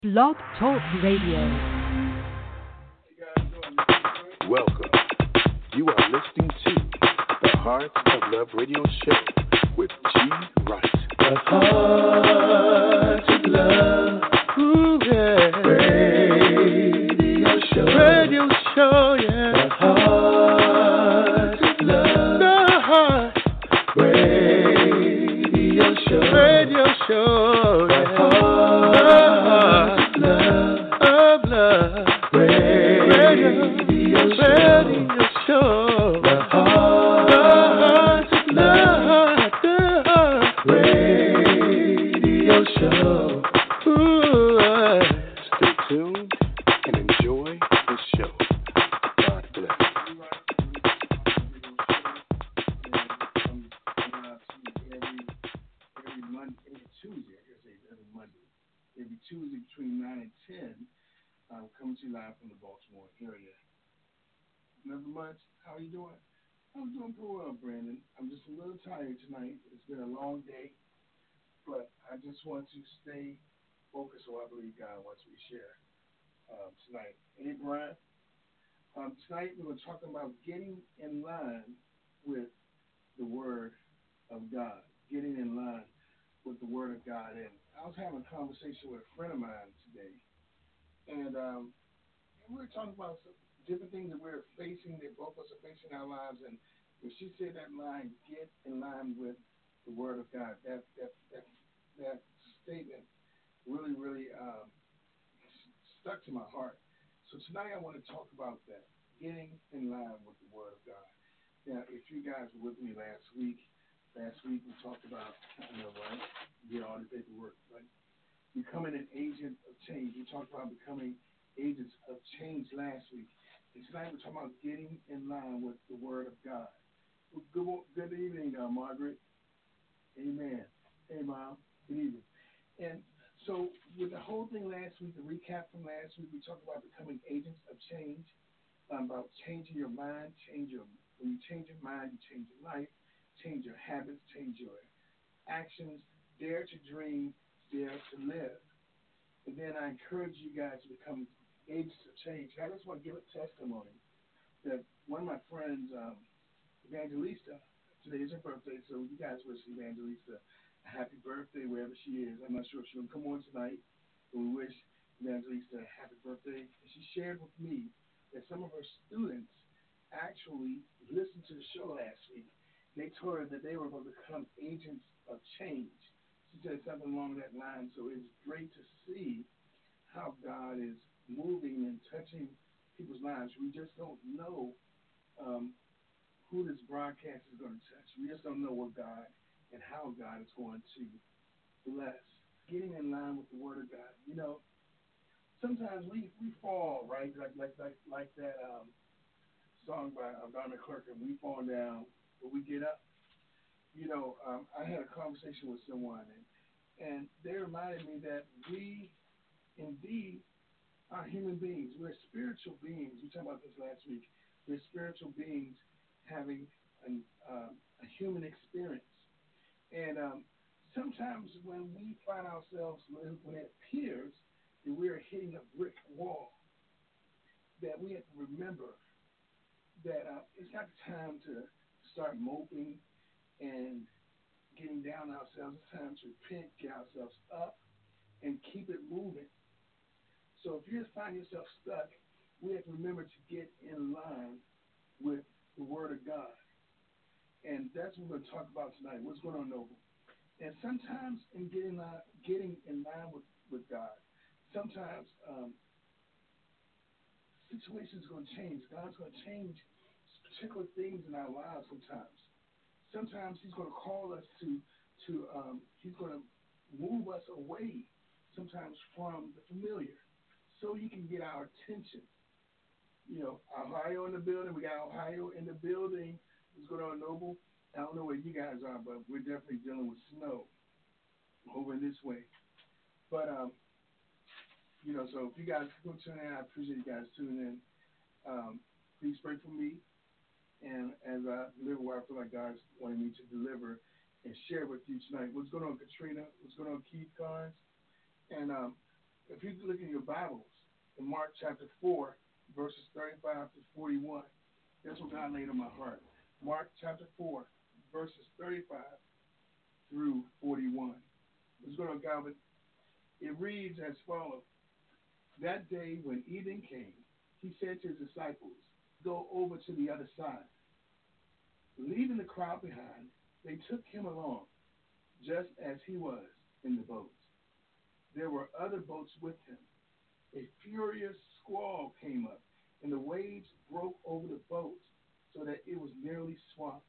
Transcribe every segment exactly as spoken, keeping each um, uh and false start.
Blog Talk Radio. Welcome. You are listening to the Heart of Love Radio Show with G. Wright. The Heart of Love. Ooh, yeah. Radio show. Radio show, yeah. The Heart of Love. The Heart. Radio show. Radio show, yeah. The Heart of Love. Of love. Radio, radio show. Radio show. The Heart of Love. The Heart. Radio show. Ooh, Stay tuned and enjoy the show. God bless. Every Monday, every Tuesday, I guess every Monday, every Tuesday between nine and ten, I'm coming to you live from the Baltimore area. Nothing much. How are you doing? I'm doing pretty well, Brandon. I'm just a little tired tonight. It's been a long day, but I just want to stay focused on what I believe God wants me to share um, tonight. Hey, Brian. Um, tonight we're going to talk about getting in line with the Word of God. Getting in line with the Word of God. And I was having a conversation with a friend of mine today, and, um, and we were talking about some different things that we're facing, that both of us are facing in our lives. And when she said that line, get in line with the Word of God, that that that, that statement really, really um, stuck to my heart. So tonight I want to talk about that, getting in line with the Word of God. Now, if you guys were with me last week, last week we talked about, you know, right, get all the paperwork, right? Becoming an agent of change. We talked about becoming agents of change last week. And tonight we're talking about getting in line with the Word of God. Well, good, good evening, uh, Margaret. Amen. Hey, Mom. Good evening. And so with the whole thing last week, the recap from last week, we talked about becoming agents of change, um, about changing your mind, change your, when you change your mind, you change your life, change your habits, change your actions, dare to dream, dare to live. And then I encourage you guys to become agents of change. I just want to give a testimony that one of my friends, um, Evangelista, today is her birthday, so you guys wish Evangelista a happy birthday wherever she is. I'm not sure if she's going to come on tonight, but we wish Evangelista a happy birthday. And she shared with me that some of her students actually listened to the show last week. They told her that they were going to become agents of change. She said something along that line. So it's great to see how God is moving and touching people's lives. We just don't know um, who this broadcast is going to touch. We just don't know what God and how God is going to bless. Getting in line with the Word of God. You know, sometimes we, we fall, right? Like like like like that um, song by uh, Don McClurkin, we fall down, but we get up. You know, um, I had a conversation with someone, and, and they reminded me that we indeed are human beings. We're spiritual beings. We talked about this last week. We're spiritual beings having an, um, a human experience. And um, sometimes when we find ourselves, when it appears that we're hitting a brick wall, that we have to remember that uh, it's not the time to start moping and getting down on ourselves. It's time to repent, get ourselves up, and keep it moving. So if you just find yourself stuck, we have to remember to get in line with the Word of God. And that's what we're going to talk about tonight. What's going on, Noble? And sometimes in getting, line, getting in line with, with God, sometimes um, situations are going to change. God's going to change particular things in our lives sometimes. Sometimes he's going to call us to, to um, he's going to move us away sometimes from the familiar so he can get our attention. You know, Ohio in the building. We got Ohio in the building. What's going on, Noble? I don't know where you guys are, but we're definitely dealing with snow over this way. But, um, you know, so if you guys go tune in, I appreciate you guys tuning in. Um, please pray for me. And as I deliver what I feel like God's wanting me to deliver and share with you tonight. What's going on, Katrina? What's going on, Keith Carnes? And um, if you look in your Bibles, in Mark chapter four, verses thirty-five to forty-one, that's what God laid on my heart. Mark chapter four, verses thirty-five through forty-one. Let's go to God. It reads as follows. That day when evening came, he said to his disciples, go over to the other side. Leaving the crowd behind, they took him along, just as he was in the boat. There were other boats with him. A furious squall came up, and the waves broke over the boat so that it was nearly swamped.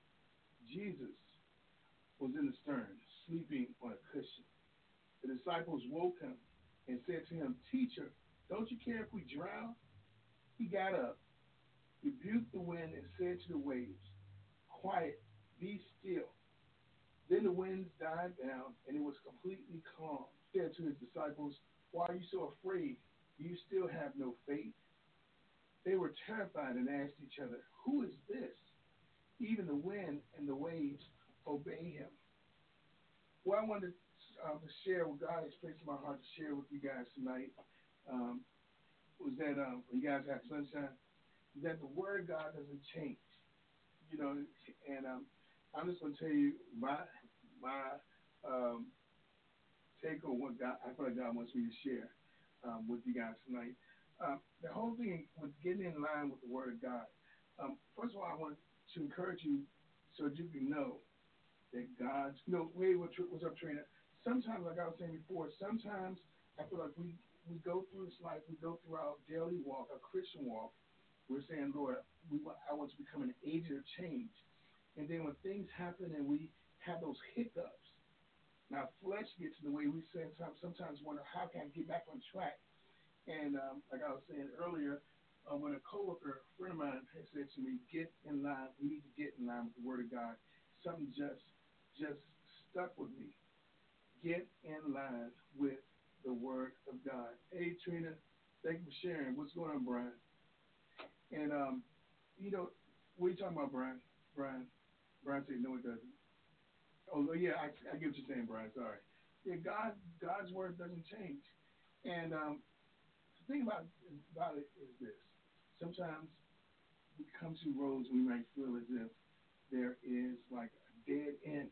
Jesus was in the stern, sleeping on a cushion. The disciples woke him and said to him, Teacher, don't you care if we drown? He got up, rebuked the wind, and said to the waves, Quiet, be still. Then the winds died down, and it was completely calm. He said to his disciples, Why are you so afraid? Do you still have no faith? They were terrified and asked each other, Who is this? Even the wind and the waves obey him. What I wanted uh, to share, what God has placed in my heart to share with you guys tonight, um, was that um, when you guys have sunshine, that the Word of God doesn't change. You know, and um, I'm just going to tell you my my um, take on what God, I feel like God wants me to share um, with you guys tonight. Um, the whole thing with getting in line with the Word of God. Um, first of all, I want to encourage you so that you can know that God's, you know, wait, what's up, Trina? Sometimes, like I was saying before, sometimes I feel like we, we go through this life, we go through our daily walk, our Christian walk. We're saying, Lord, we want, I want to become an agent of change. And then when things happen and we have those hiccups, now flesh gets in the way. We sometimes, sometimes wonder, how can I get back on track? And um, like I was saying earlier, uh, when a coworker, a friend of mine, had said to me, get in line, we need to get in line with the Word of God. Something just, just stuck with me. Get in line with the Word of God. Hey, Trina, thank you for sharing. What's going on, Brian? And, um, you know, what are you talking about, Brian? Brian, Brian said, no, it doesn't. Oh, yeah, I, I get what you're saying, Brian. Sorry. Yeah, God, God's Word doesn't change. And um, the thing about, about it is this. Sometimes we come to roads we might feel as if there is like a dead end.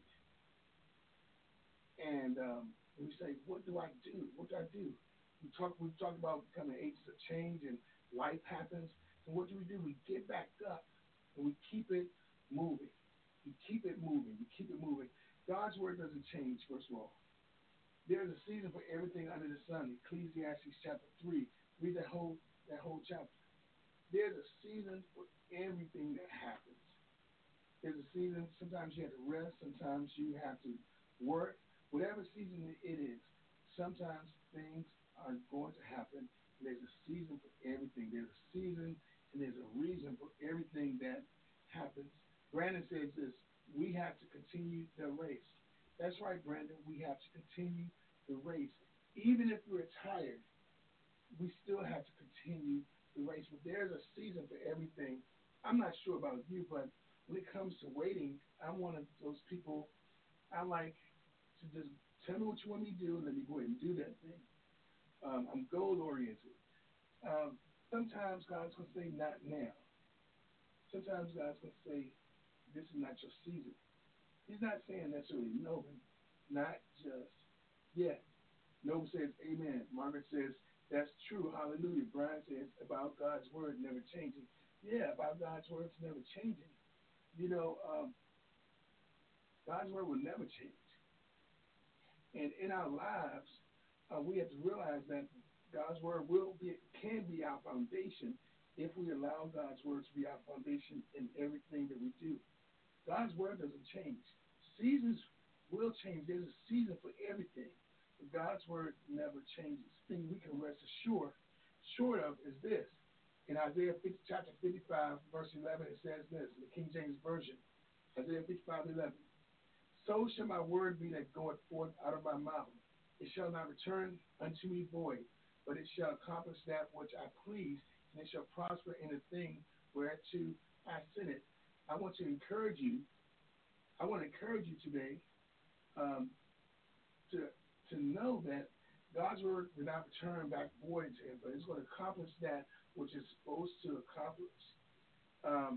And um, we say, what do I do? What do I do? We talk, we've talked about becoming agents of change, and life happens. And what do we do? We get back up and we keep it moving. We keep it moving. We keep it moving. God's Word doesn't change, first of all. There's a season for everything under the sun. Ecclesiastes chapter three. Read that whole that whole chapter. There's a season for everything that happens. There's a season. Sometimes you have to rest. Sometimes you have to work. Whatever season it is, sometimes things are going to happen. There's a season for everything. There's a season and there's a reason for everything that happens. Brandon says this, we have to continue the race. That's right, Brandon. We have to continue the race. Even if we're tired, we still have to continue the race. But there's a season for everything. I'm not sure about you, but when it comes to waiting, I'm one of those people, I like to just tell me what you want me to do, and let me go ahead and do that thing. Um, I'm goal-oriented. Um, sometimes God's going to say, not now. Sometimes God's going to say, this is not your season. He's not saying necessarily no, but not just yet. Nova says, amen. Margaret says, that's true. Hallelujah. Brian says, about God's Word never changing. Yeah, about God's Word never changing. You know, um, God's Word will never change. And in our lives, uh, we have to realize that God's Word will be, can be our foundation if we allow God's Word to be our foundation in everything that we do. God's Word doesn't change. Seasons will change. There's a season for everything. But God's Word never changes. The thing we can rest assured short of is this. In Isaiah fifty, chapter fifty-five, verse eleven, it says this, in the King James Version, Isaiah fifty-five, eleven. So shall my word be that goeth forth out of my mouth. It shall not return unto me void, but it shall accomplish that which I please, and it shall prosper in the thing whereto I sent it. I want to encourage you, I want to encourage you today um, to to know that God's word will not return back void to him, but it's going to accomplish that which it's supposed to accomplish. Um,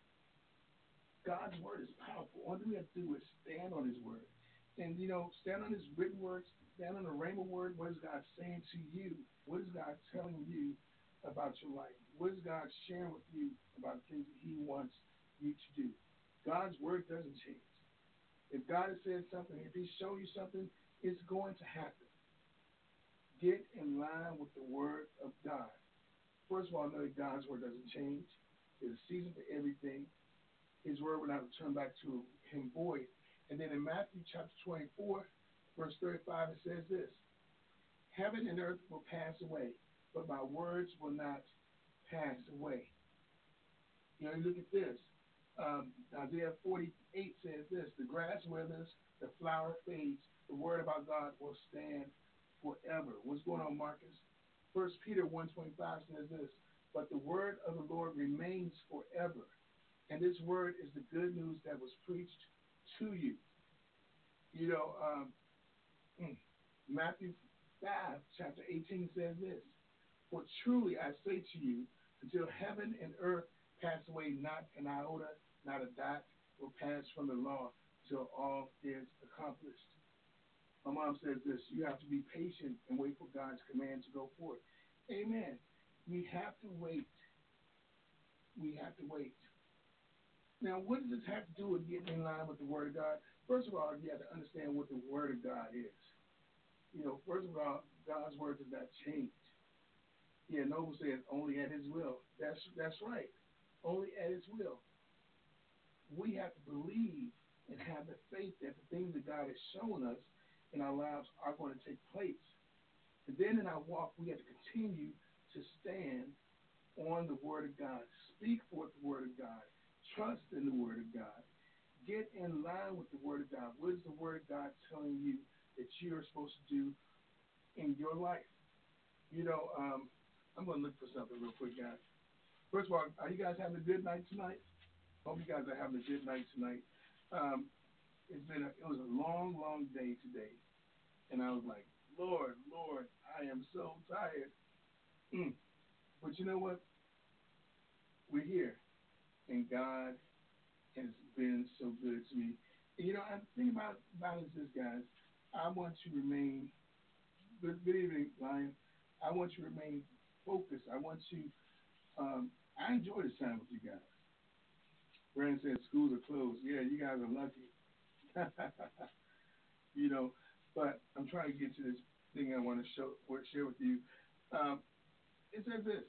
God's word is powerful. All we have to do is stand on his word. And, you know, stand on his written words, stand on the rhema word. What is God saying to you? What is God telling you about your life? What is God sharing with you about things that he wants you to do? God's word doesn't change. If God has said something, if he's shown you something, it's going to happen. Get in line with the word of God. First of all, know that God's word doesn't change. There's a season for everything. His word will not return back to him void. And then in Matthew chapter twenty-four, verse thirty-five, it says this: heaven and earth will pass away, but my words will not pass away. You know, you look at this. Um, Isaiah forty-eight says this: the grass withers, the flower fades, the word about God will stand forever. What's going on, Marcus? First Peter one twenty-five says this: but the word of the Lord remains forever. And this word is the good news that was preached to you. You know, um, Matthew five, chapter eighteen says this: for truly I say to you, until heaven and earth pass away, not an iota, not a dot will pass from the law till all is accomplished. My mom says this: you have to be patient and wait for God's command to go forth. Amen. We have to wait. We have to wait. Now, what does this have to do with getting in line with the Word of God? First of all, you have to understand what the Word of God is. You know, first of all, God's Word does not change. Yeah, Noble says only at his will. That's that's right. Only at his will. We have to believe and have the faith that the things that God has shown us in our lives are going to take place. And then in our walk, we have to continue to stand on the Word of God. Speak forth the Word of God. Trust in the Word of God. Get in line with the Word of God. What is the Word of God telling you that you're supposed to do in your life? You know, um, I'm going to look for something real quick, guys. First of all, are you guys having a good night tonight? Hope you guys are having a good night tonight. Um, it's been a, it was a long, long day today, and I was like, Lord, Lord, I am so tired. Mm. But you know what? We're here. And God has been so good to me. And, you know, I'm thinking about, about is this, guys. I want to remain, good, good evening, Lion. I want you to remain focused. I want to, um, I enjoy this time with you guys. Brandon said schools are closed. Yeah, you guys are lucky. You know, but I'm trying to get to this thing I want to show, share with you. Um, it says this.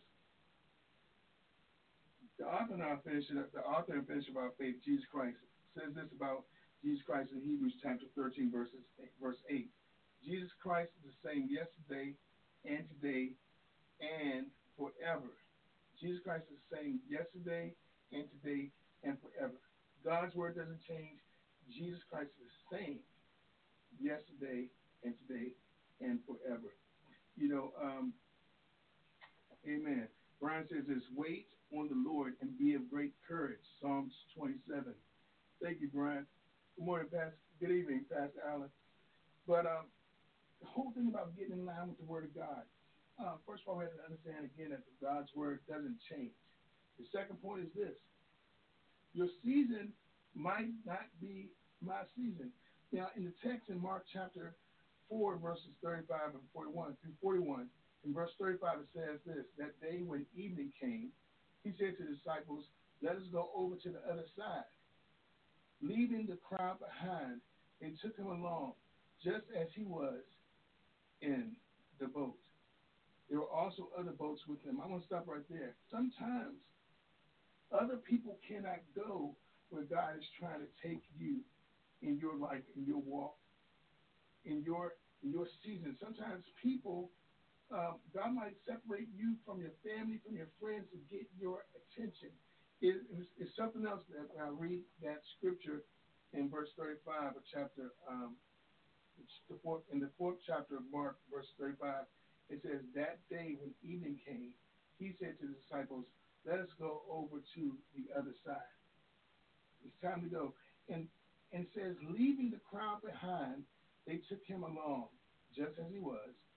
The author and our finisher, the author and finisher of our faith, Jesus Christ, says this about Jesus Christ in Hebrews chapter thirteen, verses verse eight. Jesus Christ is the same yesterday and today and forever. Jesus Christ is the same yesterday and today and forever. God's word doesn't change. Jesus Christ is the same yesterday and today and forever. You know, um, amen. Brian says this: wait on the Lord and be of great courage. Psalms twenty-seven. Thank you, Brian. Good morning, Pastor. Good evening, Pastor Allen. But um, the whole thing about getting in line with the Word of God. Uh, first of all, we have to understand again that God's Word doesn't change. The second point is this: your season might not be my season. Now, in the text in Mark chapter four, verses thirty-five and forty-one through forty-one. In verse thirty-five, it says this: that day when evening came, he said to the disciples, let us go over to the other side. Leaving the crowd behind, they took him along, just as he was in the boat. There were also other boats with him. I want to stop right there. Sometimes other people cannot go where God is trying to take you in your life, in your walk, in your, in your season. Sometimes people... Um, God might separate you from your family, from your friends to get your attention. It, it's, it's something else that when I read that scripture in verse thirty-five of chapter, um, the fourth, in the fourth chapter of Mark, verse thirty-five, it says, that day when evening came, he said to the disciples, let us go over to the other side. It's time to go. And, and says, leaving the crowd behind, they took him along, just as he was,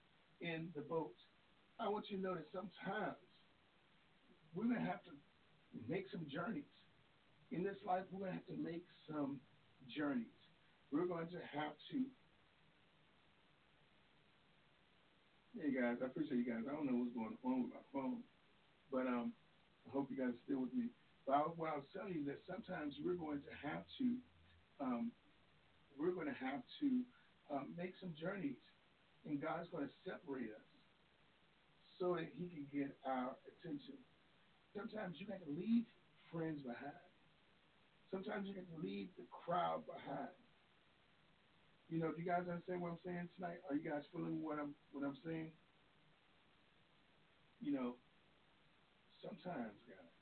in the boat. I want you to know that sometimes we're going to have to make some journeys. In this life, we're going to have to make some journeys. We're going to have to. Hey, guys, I appreciate you guys. I don't know what's going on with my phone, but um, I hope you guys are still with me. But I, what I was telling you is that sometimes we're going to have to, um, we're going to have to um, make some journeys, and God's going to separate us so that He can get our attention. Sometimes you got to leave friends behind. Sometimes you got to leave the crowd behind. You know, do you guys understand what I'm saying tonight? Are you guys feeling what I'm what I'm saying? You know, sometimes, guys,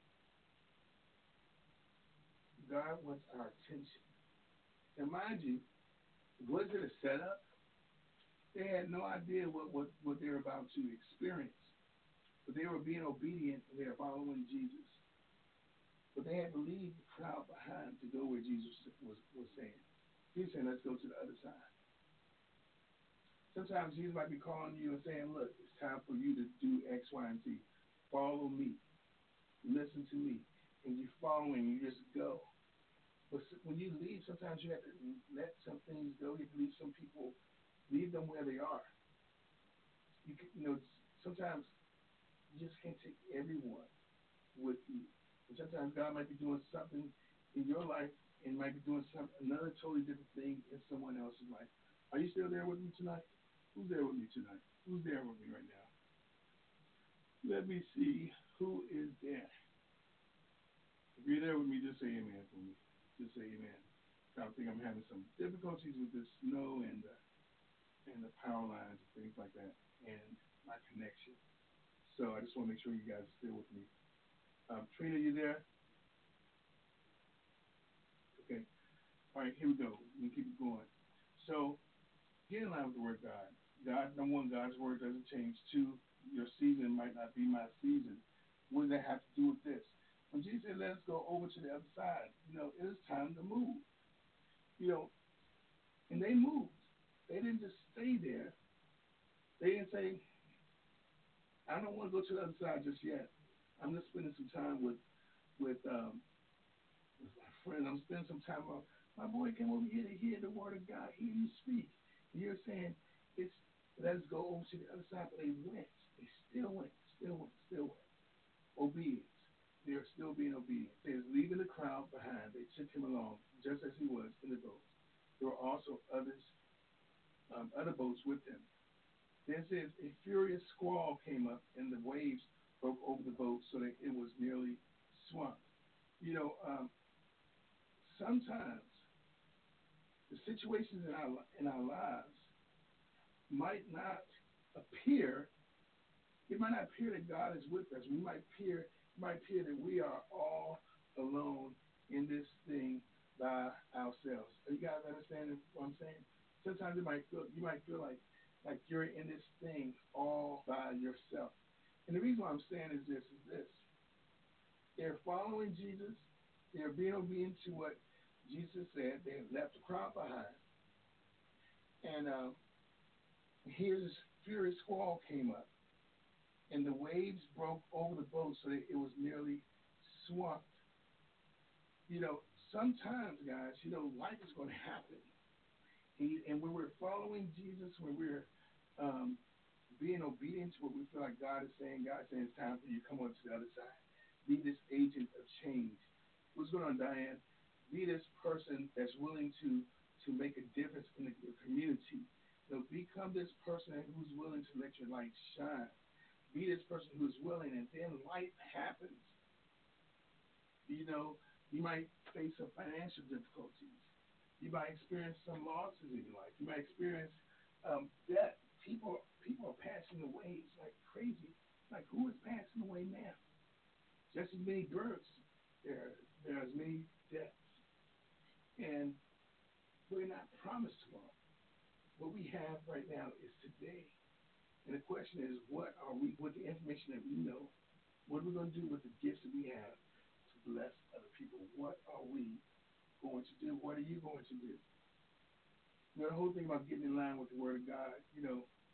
God wants our attention. And mind you, was it a setup? They had no idea what, what, what they were about to experience. But they were being obedient and they were following Jesus. But they had to leave the crowd behind to go where Jesus was, was saying. He was saying, let's go to the other side. Sometimes Jesus might be calling you and saying, look, it's time for you to do X, Y, and Z. Follow me. Listen to me. And you follow him, you just go. But when you leave, sometimes you have to let some things go. You have to leave some people, leave them where they are. You, can, you know, sometimes you just can't take everyone with you. And sometimes God might be doing something in your life and might be doing some another totally different thing in someone else's life. Are you still there with me tonight? Who's there with me tonight? Who's there with me right now? Let me see who is there. If you're there with me, just say amen for me. Just say amen. I think I'm having some difficulties with the snow and the, and the power lines and things like that and my connection. So I just want to make sure you guys are still with me. Um, Trina, you there? Okay. All right, here we go. We keep it going. So get in line with the word of God. God, number one, God's word doesn't change. Two, your season might not be my season. What does that have to do with this? When Jesus said, let us go over to the other side, you know, it was time to move. You know, and they moved. They didn't just stay there. They didn't say, I don't want to go to the other side just yet. I'm just spending some time with with um with my friend. I'm spending some time with my boy came over here to hear the word of God, hear you speak. And you're saying it's let's go over to the other side, but they went. They still went, still went, still went. Obedience. They are still being obedient. It says leaving the crowd behind, they took him along, just as he was in the boat. There were also others, um, other boats with him. Then it says a furious squall came up, and the waves broke over the boat so that it was nearly swamped. You know, um, sometimes the situations in our in our lives might not appear. It might not appear that God is with us. We might appear, it might appear that we are all alone in this thing by ourselves. Are you guys understanding what I'm saying? Sometimes it might feel you might feel like like you're in this thing all by yourself. And the reason why I'm saying is this is this. They're following Jesus. They're being obedient to what Jesus said. They left the crowd behind. And uh, here's this furious squall came up. And the waves broke over the boat so that it was nearly swamped. You know, sometimes, guys, you know, life is going to happen. And, and when we're following Jesus, when we're um, being obedient to what we feel like God is saying, God is saying it's time for you to come on to the other side. Be this agent of change. What's going on, Diane? Be this person that's willing to, to make a difference in the, your community. You know, become this person who's willing to let your light shine. Be this person who's willing, and then life happens. You know, you might face some financial difficulties. You might experience some losses in your life. You might experience um, death. People, people are passing away. It's like crazy. Like, who is passing away now? Just as many births. There, there are as many deaths. And we're not promised tomorrow. What we have right now is today. And the question is, what are we, with the information that we know, what are we going to do with the gifts that we have to bless other people? What are we going to do? What are you going to do? You know, the whole thing about getting in line with the Word of God, you know,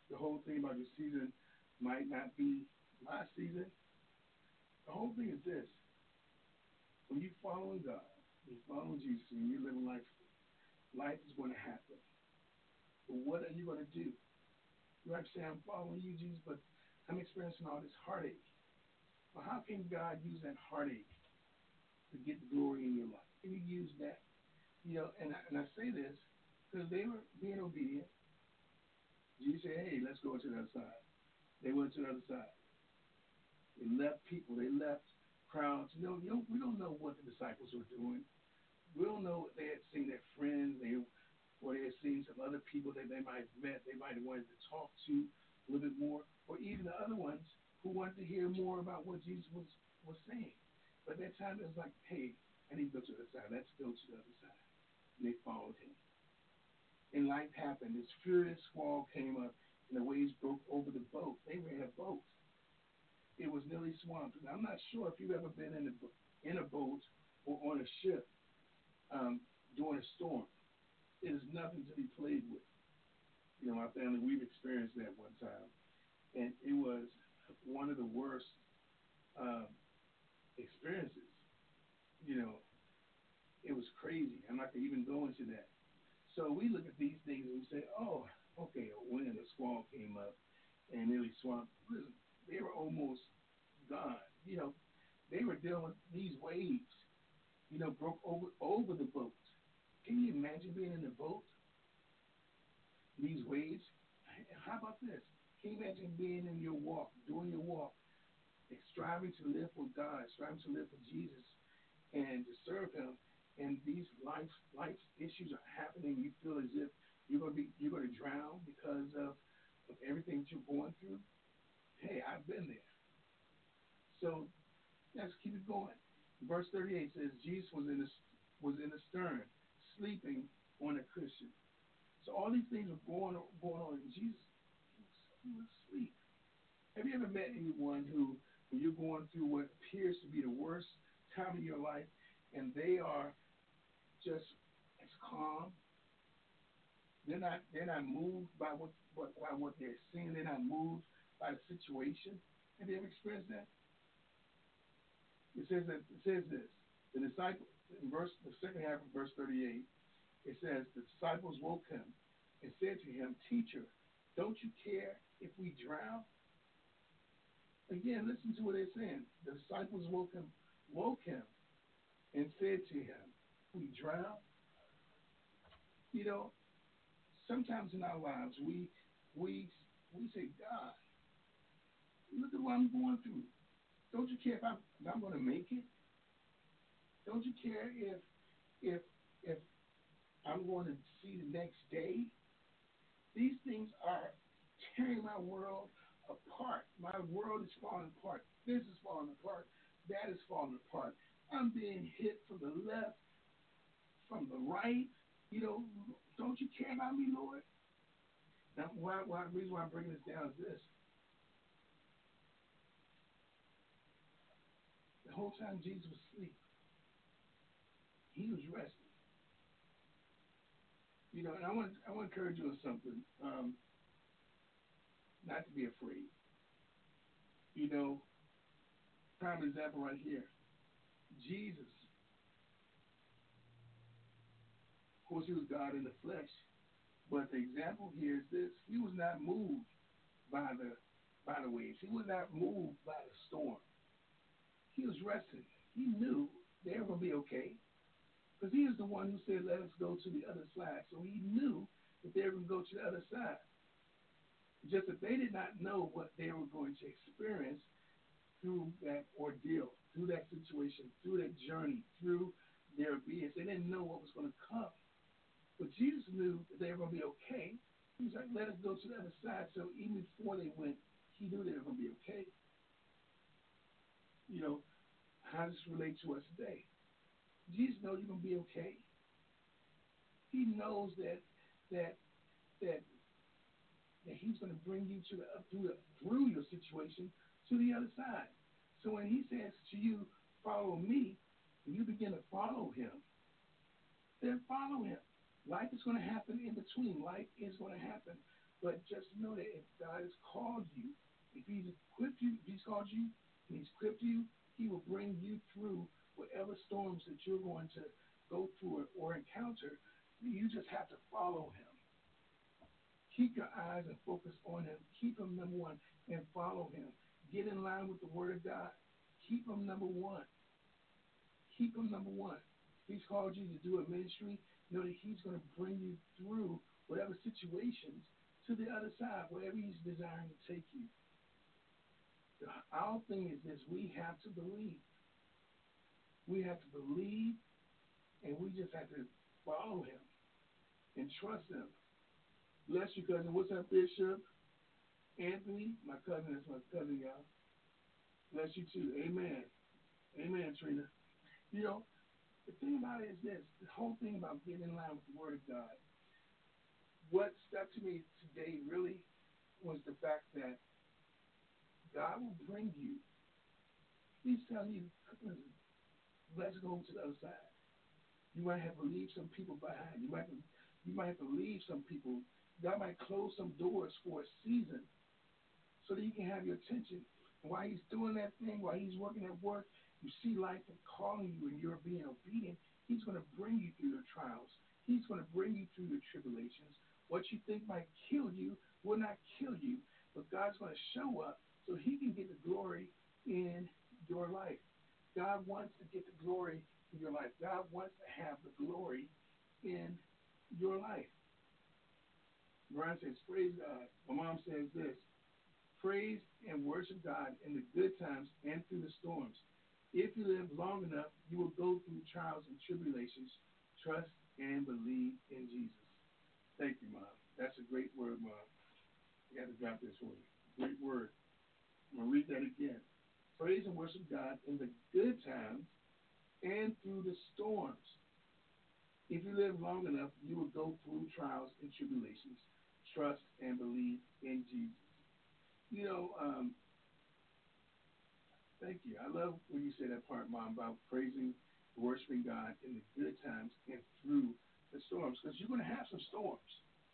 the whole thing about your season might not be my season. The whole thing is this. When you follow God, when you follow Jesus, and you're living life, life is going to happen. But what are you going to do? You might say, I'm following you, Jesus, but I'm experiencing all this heartache. Well, how can God use that heartache to get the glory in your life? Can He use that? You know, and I, and I say this because they were being obedient. Jesus said, hey, let's go to the other side. They went to the other side. They left people. They left crowds. You know, you know, we don't know what the disciples were doing. We don't know if they had seen their friends, they, or they had seen some other people that they might have met, they might have wanted to talk to a little bit more, or even the other ones who wanted to hear more about what Jesus was, was saying. But at that time, it was like, hey, I need to go to the other side. Let's go to the other side. And they followed him. And life happened. This furious squall came up, and the waves broke over the boat. They were in a boat. It was nearly swamped. And I'm not sure if you've ever been in a, in a boat or on a ship um, during a storm. It is nothing to be played with. You know, my family, we've experienced that one time. And it was one of the worst um, experiences. You know, it was crazy. I'm not going to even go into that. So we look at these things and we say, oh, okay, a wind, a squall came up and nearly swamped. Listen, they were almost gone. You know, they were dealing with these waves, you know, broke over over the boat. Can you imagine being in a boat? These waves? How about this? Can you imagine being in your walk, doing your walk, striving to live for God, striving to live for Jesus and to serve him, and these life life issues are happening, you feel as if you're gonna be you're gonna drown because of, of everything that you're going through? Hey, I've been there. So let's keep it going. Verse thirty-eight says Jesus was in the was in the stern, sleeping on a cushion. So all these things were going going on, and Jesus he was asleep. Have you ever met anyone who, when you're going through what appears to be the worst time of your life, and they are just as calm? They're not they're not moved by what, what by what they're seeing. They're not moved by the situation. Have you ever experienced that? It says that it says this. The disciples in verse the second half of verse thirty-eight, it says the disciples woke him and said to him, Teacher, don't you care if we drown? Again, listen to what they're saying. The disciples woke him, woke him and said to him, we drown? You know, sometimes in our lives we we we say, God, look at what I'm going through. Don't you care if I'm, if I'm going to make it? Don't you care if if if I'm going to see the next day? These things are tearing my world apart. My world is falling apart. This is falling apart. That is falling apart. I'm being hit from the left, from the right. You know, don't you care about me, Lord? Now, why, why, the reason why I'm bringing this down is this. The whole time Jesus was asleep, he was resting. You know, and I want I want to encourage you on something. Um, not to be afraid. You know, prime example right here. Jesus, of course, he was God in the flesh, but the example here is this: he was not moved by the by the waves. He was not moved by the storm. He was resting. He knew they were going to be okay, because he is the one who said, "Let us go to the other side." So he knew that they were going to go to the other side. Just that they did not know what they were going to experience through that ordeal, through that situation, through that journey, through their obedience. They didn't know what was going to come. But Jesus knew that they were going to be okay. He was like, let us go to the other side. So even before they went, he knew they were going to be okay. You know, how does this relate to us today? Jesus knows you're going to be okay. He knows that that that that he's going to bring you to the through, the, through your situation to the other side. So when he says to you, follow me, and you begin to follow him, then follow him. Life is going to happen in between. Life is going to happen. But just know that if God has called you, if He's equipped you, if He's called you, and He's equipped you, He will bring you through whatever storms that you're going to go through or encounter. You just have to follow Him. Keep your eyes and focus on Him. Keep Him number one and follow Him. Get in line with the Word of God. Keep Him number one. Keep Him number one. If He's called you to do a ministry, know that He's going to bring you through whatever situations to the other side, wherever He's desiring to take you. Our thing is this: we have to believe. We have to believe, and we just have to follow Him and trust Him. Bless you, cousin. What's up, Bishop? Anthony, my cousin. That's my cousin, y'all. Bless you, too. Amen. Amen, Trina. You know, the thing about it is this: the whole thing about getting in line with the Word of God. What stuck to me today really was the fact that God will bring you. He's telling you, listen, let's go to the other side. You might have to leave some people behind. You might have to, you might have to leave some people. God might close some doors for a season so that He can have your attention. And while He's doing that thing, while He's working at work, you see life and calling you and you're being obedient, He's going to bring you through your trials. He's going to bring you through your tribulations. What you think might kill you will not kill you, but God's going to show up so He can get the glory in your life. God wants to get the glory in your life. God wants to have the glory in your life. Brian says, praise God. My mom says this: praise and worship God in the good times and through the storms. If you live long enough, you will go through trials and tribulations. Trust and believe in Jesus. Thank you, Mom. That's a great word, Mom. I got to drop this for you. Great word. I'm going to read that again. Praise and worship God in the good times and through the storms. If you live long enough, you will go through trials and tribulations. Trust and believe in Jesus. You know, um, thank you. I love when you say that part, Mom, about praising, worshiping God in the good times and through the storms, because you're going to have some storms.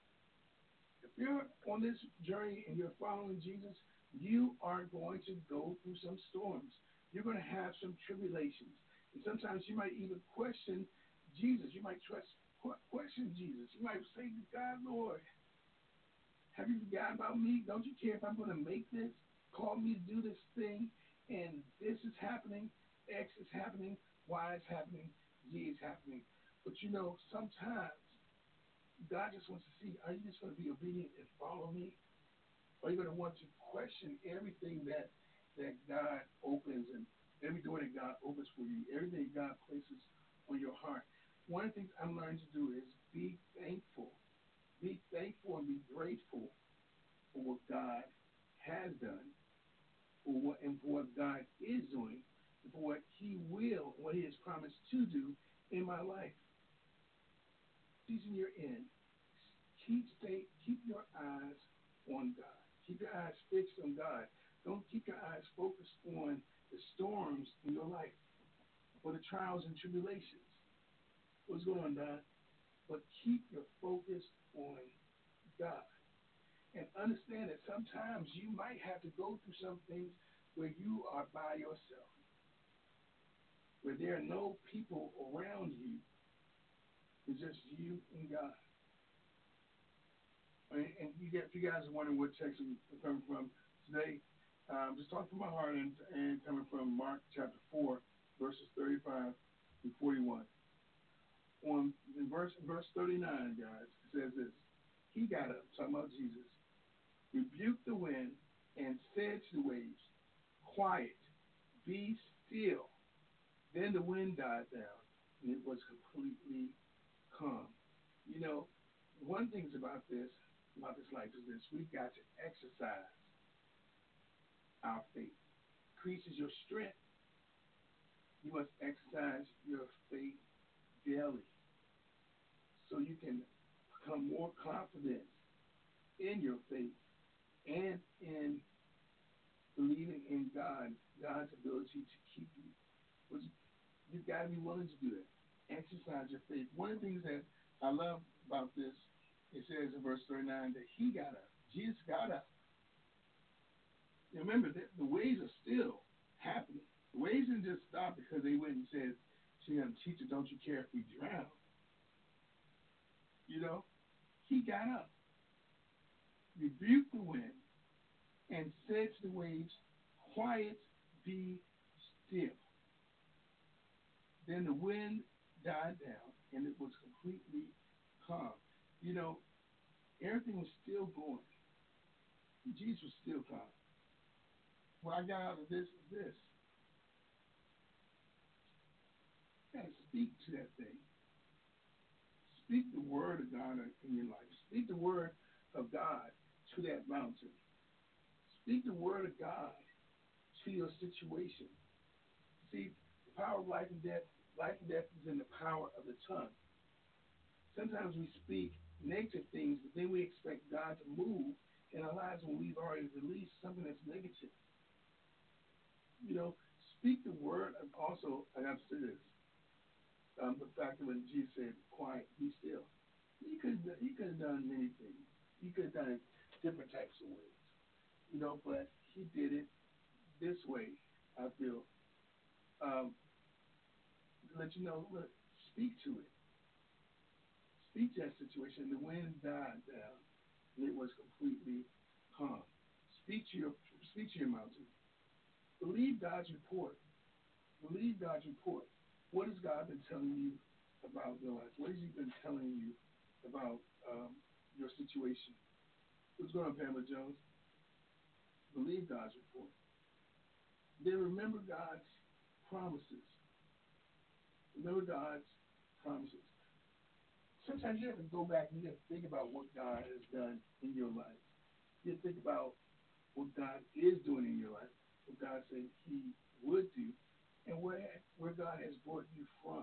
If you're on this journey and you're following Jesus, you are going to go through some storms. You're going to have some tribulations. And sometimes you might even question Jesus. You might trust, question Jesus. You might say to God, Lord, have you forgotten about me? Don't you care if I'm going to make this? Call me to do this thing, and this is happening, X is happening, Y is happening, Z is happening. But you know, sometimes God just wants to see, are you just going to be obedient and follow me? Or are you going to want to question everything that that God opens and every door that God opens for you, everything God places on your heart? One of the things I'm learning to do is be thankful. Be thankful and be grateful for what God has done, for what and for what God is doing, and for what He will, what He has promised to do in my life. Season you're in, keep stay, keep your eyes on God. Keep your eyes fixed on God. Don't keep your eyes focused on the storms in your life or the trials and tribulations. What's going on, Don? But keep your focus on God. And understand that sometimes you might have to go through some things where you are by yourself, where there are no people around you. It's just you and God. And you get, if you guys are wondering what text I'm coming from today, um, just talking from my heart and, and coming from Mark chapter four, verses thirty-five to forty-one. On in verse verse thirty-nine, guys, it says this: He got up, talking about Jesus, rebuked the wind, and said to the waves, "Quiet, be still." Then the wind died down, and it was completely calm. You know, one thing about this. about this life is this: we've got to exercise our faith. Increases your strength. You must exercise your faith daily so you can become more confident in your faith and in believing in God, God's ability to keep you. But you've got to be willing to do that. Exercise your faith. One of the things that I love about this, it says in verse thirty-nine that He got up. Jesus got up. Remember, the, the waves are still happening. The waves didn't just stop because they went and said, to him, teacher, don't you care if we drown? You know, he got up, rebuked the wind, and said to the waves, quiet, be still. Then the wind died down, and it was completely calm. You know, everything was still going. Jesus was still calm. What I got out of this is this. You got to speak to that thing. Speak the word of God in your life. Speak the word of God to that mountain. Speak the word of God to your situation. See, the power of life and death, life and death is in the power of the tongue. Sometimes we speak negative things, but then we expect God to move in our lives when we've already released something that's negative. You know, speak the word. And also, I have to say this. Um, the fact that when Jesus said, quiet, be still, he could he could have done many things. He could have done it different types of ways. You know, but he did it this way, I feel. Um, to let you know, look, speak to it. Speak to that situation. The wind died down, and it was completely calm. Speak to your, speak to your mountain. Believe God's report. Believe God's report. What has God been telling you about your life? What has he been telling you about um, your situation? What's going on, Pamela Jones? Believe God's report. Then remember God's promises. Remember God's promises. Sometimes you have to go back and you have to think about what God has done in your life. You have to think about what God is doing in your life, what God said he would do, and where, where God has brought you from.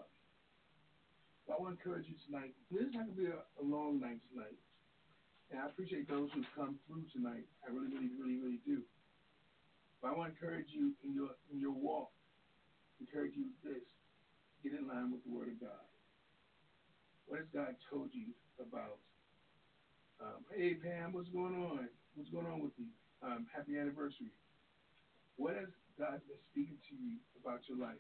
So I want to encourage you tonight. This is not going to be a, a long night tonight. And I appreciate those who've come through tonight. I really, really, really, really do. But I want to encourage you in your in your walk. Encourage you with this. Get in line with the Word of God. What has God told you about? Um, hey, Pam, what's going on? What's going on with you? Um, happy anniversary. What has God been speaking to you about your life?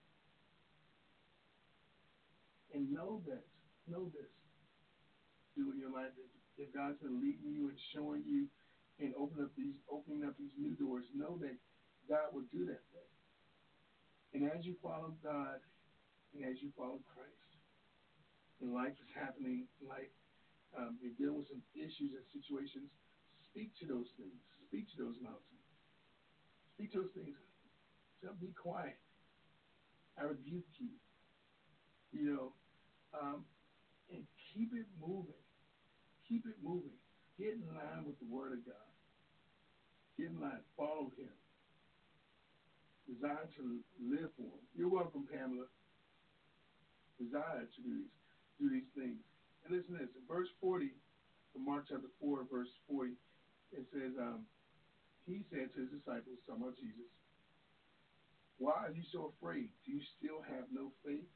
And know this. Know this. Do in your life is if God's been leading you and showing you and open up these, opening up these new doors, know that God will do that thing. And as you follow God and as you follow Christ, and life is happening, life, um, you're dealing with some issues and situations, speak to those things. Speak to those mountains. Speak to those things. So be quiet. I rebuke you. You know, um, and keep it moving. Keep it moving. Get in line with the Word of God. Get in line. Follow him. Desire to live for him. You're welcome, Pamela. Desire to do these, do these things. And listen to this. In verse forty, in Mark chapter four, verse forty, it says, um, he said to his disciples, talking about Jesus, why are you so afraid? Do you still have no faith?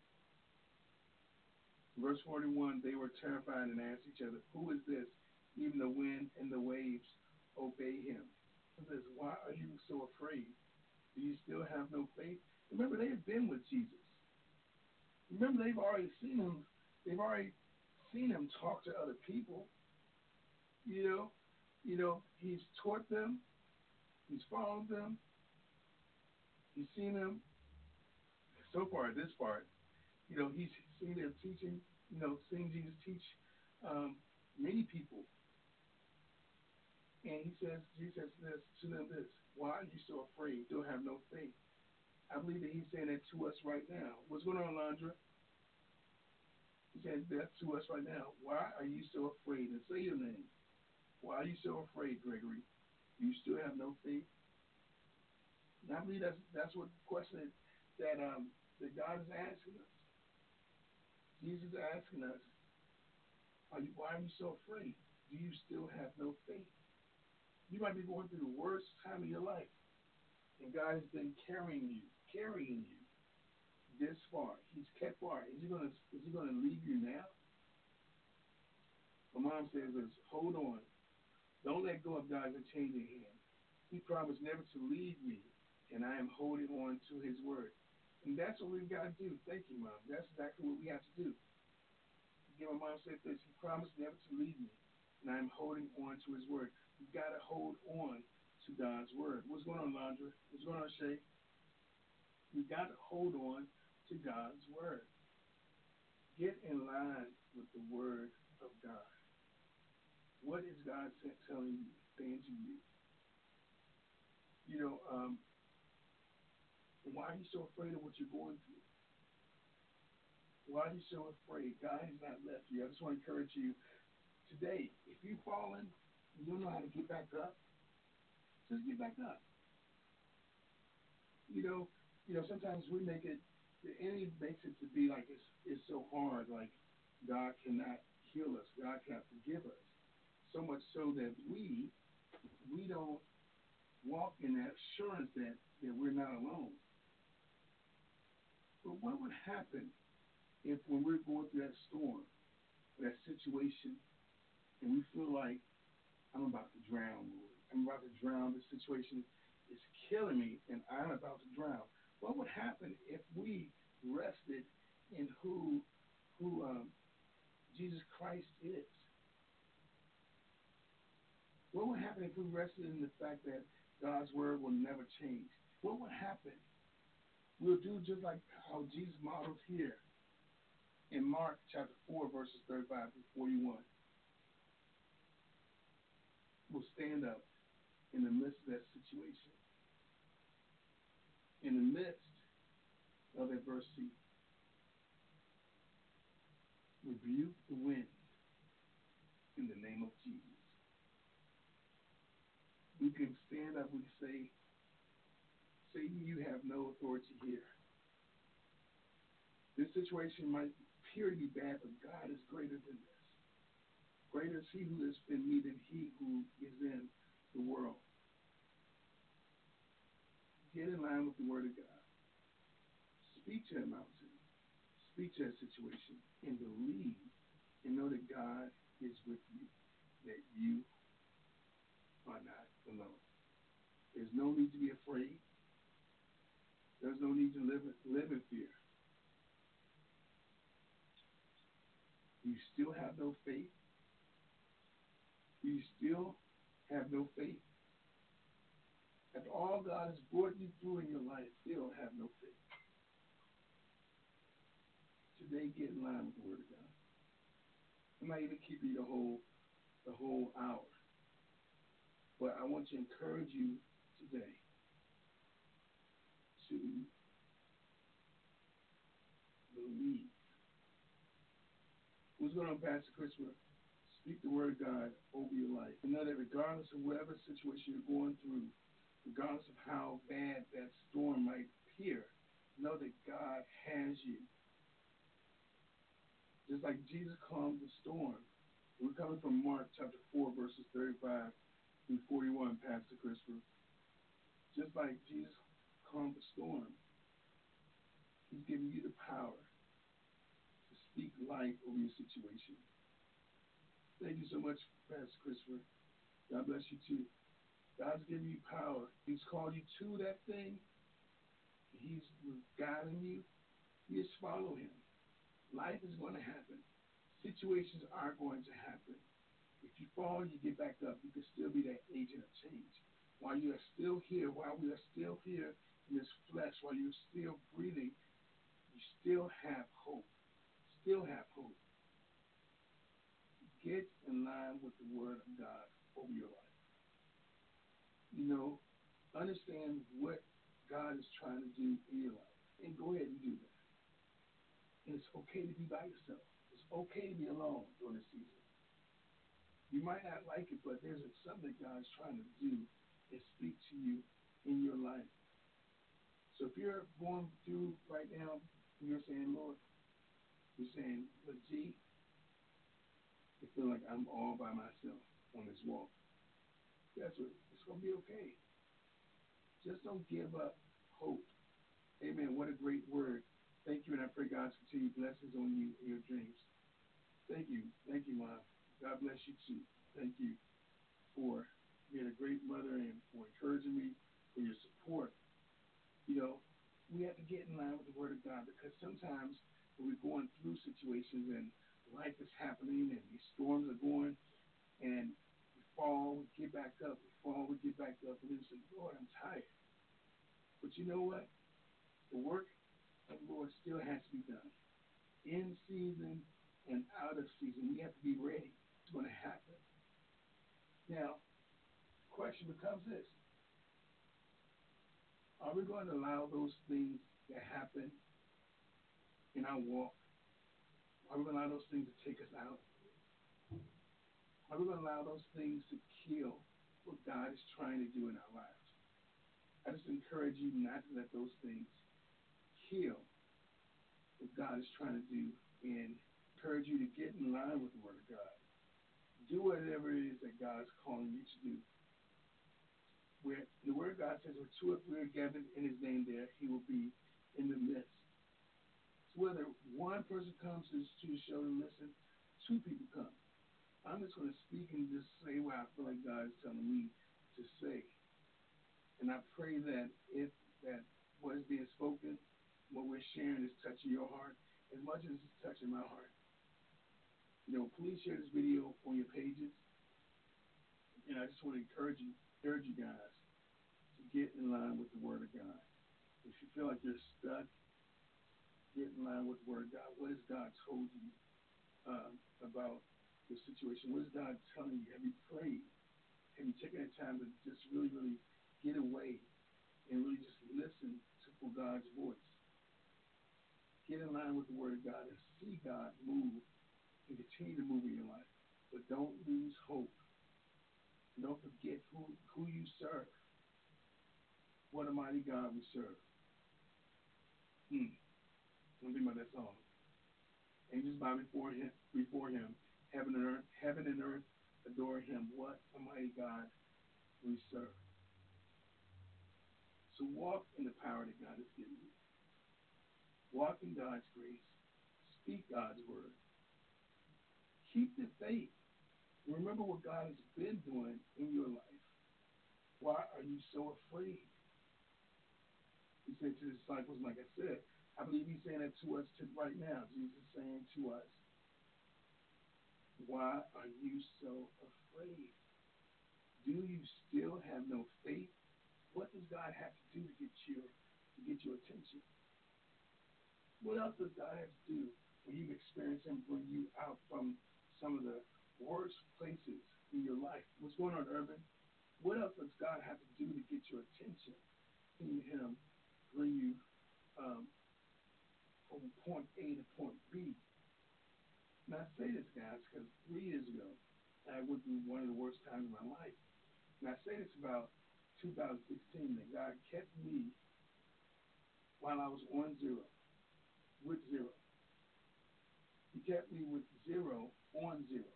Verse forty-one, they were terrified and asked each other, who is this? Even the wind and the waves obey him. It says, why are you so afraid? Do you still have no faith? Remember, they have been with Jesus. Remember, they've already seen him. They've already seen him talk to other people. You know, you know, he's taught them. He's followed them. He's seen them. So far, at this part, you know, he's seen them teaching, you know, seeing Jesus teach um, many people. And he says, Jesus says this, to them this, why are you so afraid? Don't have no faith. I believe that he's saying that to us right now. What's going on, Landra? He said that to us right now. Why are you so afraid? And say your name. Why are you so afraid, Gregory? Do you still have no faith? And I believe that's that's what the question is that um that God is asking us. Jesus is asking us, are you, why are you so afraid? Do you still have no faith? You might be going through the worst time of your life, and God has been carrying you, carrying you this far. He's kept far. Is he gonna is he gonna leave you now? My mom says this, hold on. Don't let go of God's unchanging hand. He promised never to leave me, and I am holding on to his word. And that's what we've got to do. Thank you, Mom. That's exactly what we have to do. Again, my mom said this. He promised never to leave me, and I am holding on to his word. We've got to hold on to God's word. What's going on, Landra? What's going on, Shay? We've got to hold on to God's word. Get in line with the word of God. What is God telling you, saying to you? You know, um, why are you so afraid of what you're going through? Why are you so afraid? God has not left you. I just want to encourage you today. If you've fallen, you don't know how to get back up. Just get back up. You know, you know. Sometimes we make it. The enemy makes it to be like it's it's so hard. Like God cannot heal us. God cannot forgive us. So much so that we we don't walk in that assurance that, that we're not alone. But what would happen if when we're going through that storm, that situation, and we feel like I'm about to drown, Lord. I'm about to drown. This situation is killing me, and I'm about to drown. What would happen if we rested in who who um, Jesus Christ is? What would happen if we rested in the fact that God's word will never change? What would happen? We'll do just like how Jesus modeled here in Mark chapter four, verses thirty-five to forty-one. We'll stand up in the midst of that situation. In the midst of adversity, rebuke the wind in the name of Jesus. We can stand up, we can say, Satan, you have no authority here. This situation might appear to be bad, but God is greater than this. Greater is he who is in me than he who is in the world. Get in line with the word of God. Speak to that mountain. Speak to that situation and believe and know that God is with you, that you are not alone. There's no need to be afraid. There's no need to live, live in fear. You still have no faith. You still have no faith. After all God has brought you through in your life, still have no faith. Today, get in line with the word of God. I'm not even keeping you the whole, the whole hour. But I want to encourage you today to believe. What's going on, Pastor Christopher? Speak the word of God over your life. And know that regardless of whatever situation you're going through, regardless of how bad that storm might appear, know that God has you. Just like Jesus calmed the storm. We're coming from Mark chapter four, verses thirty-five through forty-one, Pastor Christopher. Just like Jesus calmed the storm, he's giving you the power to speak life over your situation. Thank you so much, Pastor Christopher. God bless you too. God's giving you power. He's called you to that thing. He's guiding you. You just follow him. Life is going to happen. Situations are going to happen. If you fall, you get back up. You can still be that agent of change. While you are still here, while we are still here in this flesh, while you're still breathing, you still have hope. Still have hope. Get in line with the word of God over your life. You know, understand what God is trying to do in your life. And go ahead and do that. And it's okay to be by yourself. It's okay to be alone during this season. You might not like it, but there's something that God's trying to do and speak to you in your life. So if you're going through right now, and you're saying, Lord, you're saying, but G, I feel like I'm all by myself on this walk. That's what, it's going to be okay. Just don't give up hope. Amen. What a great word. Thank you, and I pray God's continued blessings on you and your dreams. Thank you. Thank you, Mom. God bless you, too. Thank you. for being a great mother and for encouraging me, for your support. You know, we have to get in line with the Word of God, because sometimes when we're going through situations and life is happening and these storms are going, and we fall, we get back up, we fall, we get back up, and then we say, Lord, I'm tired. But you know what? The work of the Lord still has to be done. In season and out of season, we have to be ready. It's going to happen. Now, the question becomes this. Are we going to allow those things that happen in our walk? Are we going to allow those things to take us out? Are we going to allow those things to kill what God is trying to do in our lives? I just encourage you not to let those things kill what God is trying to do, and encourage you to get in line with the Word of God. Do whatever it is that God is calling you to do. Where the Word of God says, where two or three are gathered in His name, there He will be in the midst. So whether one person comes to the show to listen, two people come. I'm just going to speak and just say what I feel like God is telling me to say. And I pray that if that what is being spoken, what we're sharing is touching your heart as much as it's touching my heart. You know, please share this video on your pages. And I just want to encourage you, encourage you guys to get in line with the Word of God. If you feel like you're stuck, get in line with the Word of God. What has God told you um, about the situation? What is God telling you? Have you prayed? Have you taken the time to just really, really get away and really just listen to for God's voice? Get in line with the Word of God and see God move and continue to move in your life. But don't lose hope. Don't forget who, who you serve. What a mighty God we serve. Hmm. I'm thinking about that song. Angels bow before him, before him. Heaven and earth, heaven and earth adore him. What a mighty God we serve. So walk in the power that God has given you. Walk in God's grace. Speak God's word. Keep the faith. Remember what God has been doing in your life. Why are you so afraid? He said to the disciples, like I said, I believe he's saying that to us right now. Jesus is saying to us, why are you so afraid? Do you still have no faith? What does God have to do to get your, to get your attention? What else does God have to do when you've experienced him bring you out from some of the worst places in your life? What's going on, Urban? What else does God have to do to get your attention? Seeing him bring you um, from point A to point B. And I say this, guys, because three years ago, I went through one of the worst times of my life. And I say this about two thousand sixteen, that God kept me while I was on zero, with zero. He kept me with zero on zero.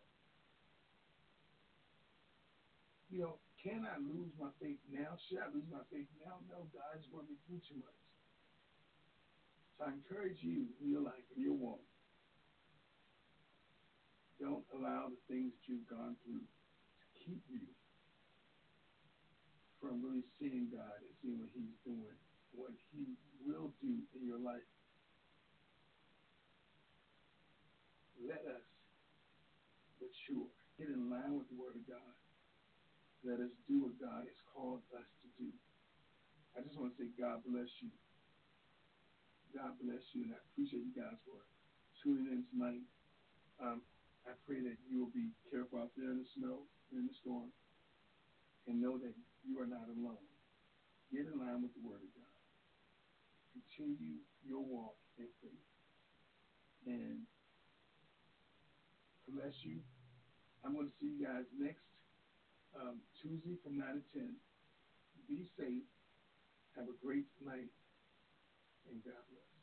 You know, can I lose my faith now? Should I lose my faith now? No, God has brought me through too much. So I encourage you in your life, in your walk, don't allow the things that you've gone through to keep you from really seeing God and seeing what he's doing, what he will do in your life. Let us mature, get in line with the Word of God. Let us do what God has called us to do. I just want to say God bless you. God bless you, and I appreciate you guys for tuning in tonight. Um, I pray that you will be careful out there in the snow, in the storm, and know that you are not alone. Get in line with the Word of God. Continue your walk in faith. And bless you. I'm going to see you guys next um, Tuesday from nine to ten. Be safe. Have a great night. And God bless.